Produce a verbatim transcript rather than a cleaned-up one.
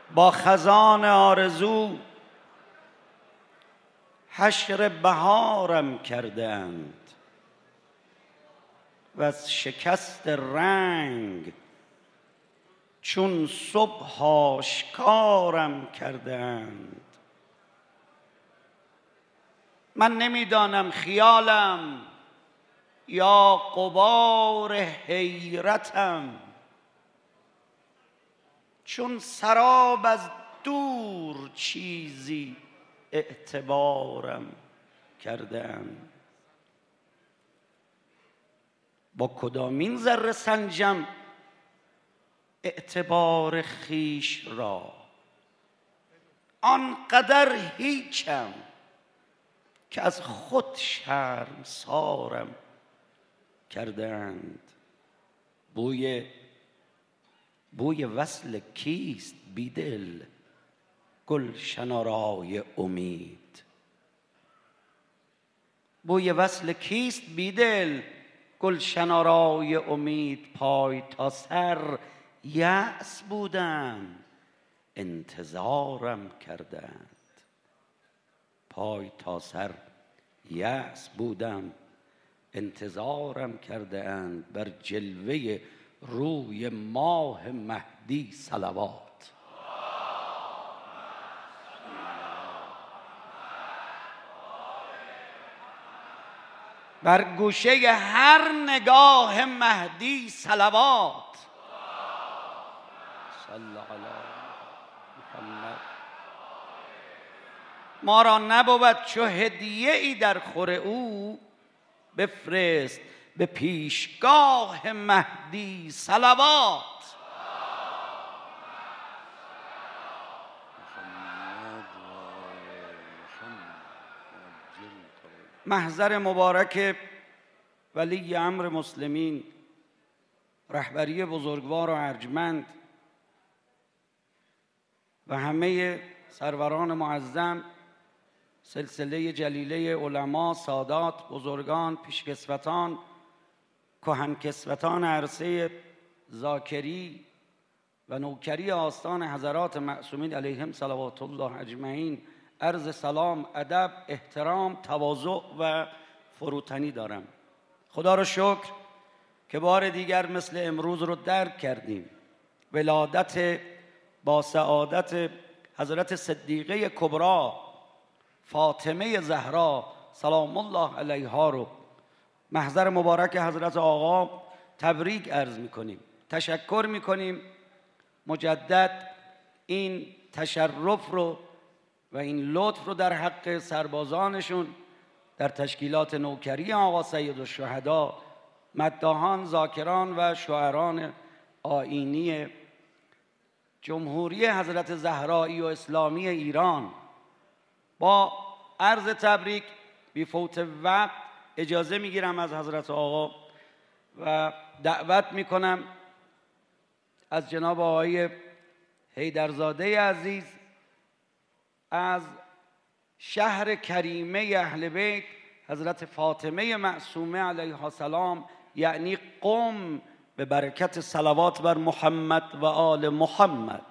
با خزان آرزو حشر بهارم کردند و از شکست رنگ چون صبح آشکارم کردند. من نمیدانم خیالم یا غبار حیرتم، چون سراب از دور چیزی اعتبارم کردند. با کدامین ذره سنجم اعتبار خویش را؟ آنقدر هیچم که از خود شرمسارم کردند. بوی بوی وصل کیست بیدل گل شنارای امید؟ بوی وصل کیست بیدل گل شنارای امید؟ پای تا سر یأس بودم انتظارم کردند. پای تا سر یأس بودم انتظارم کرده اند. بر جلوه روی ماه مهدی صلوات. بر گوشه هر نگاه مهدی صلوات. صلی علی محمد. ما را نبود چو هدیه ای در خور او، بفرست به پیشگاه مهدی صلوات. محضر مبارک ولی امر مسلمین، رهبری بزرگوار و ارجمند و همه سروران معظم، سلسله جلیله علما، سادات، بزرگان، پیشکسوتان، کهنکسوتان عرصه ذاکری و نوکری آستان حضرات معصومین علیهم صلوات الله اجمعین، عرض سلام، ادب، احترام، تواضع و فروتنی دارم. خدا را شکر که بار دیگر مثل امروز رو درک کردیم. ولادت با سعادت حضرت صدیقه کبری فاطمه زهرا سلام الله علیها رو محضر مبارک حضرت آقا تبریک عرض میکنیم، تشکر میکنیم. مجدد این تشرف رو و این لطف رو در حق سربازانشون در تشکیلات نوکری آقا سیدالشهدا، مداحان، ذاکران و شاعران آیینی جمهوری حضرت زهرایی و اسلامی ایران با عرض تبریک بی فوت وقت اجازه میگیرم از حضرت آقا و دعوت میکنم از جناب آقای حیدرزاده عزیز از شهر کریمه اهل بیت حضرت فاطمه معصومه علیها السلام، یعنی قم، به برکت صلوات بر محمد و آل محمد.